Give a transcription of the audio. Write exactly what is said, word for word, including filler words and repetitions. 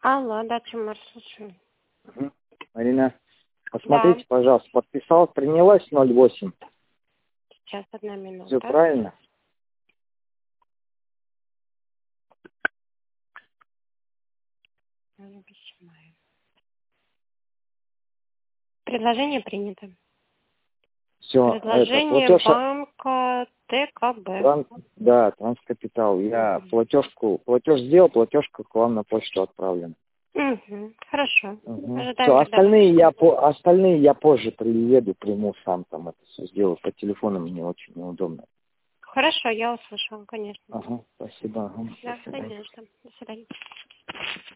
Алло, да, Тимур, слушаю. Угу. Марина, посмотрите, Да. пожалуйста, подписалась, принялась ноль восемь. Сейчас, одна минута. Все правильно? Предложение принято. Все, это, Предложение платеж... банка ТКБ. Транс... Да, Транскапитал. Я Угу. платежку, платеж сделал, платежка к вам на почту отправлена. Угу. Хорошо. Угу. Ожидаем Все, тогда остальные вас. я, по... остальные я позже приеду, приму сам там это все сделаю. По телефону мне очень неудобно. Хорошо, я услышала, конечно. Ага, спасибо. Ага, Да, до свидания. конечно. До свидания.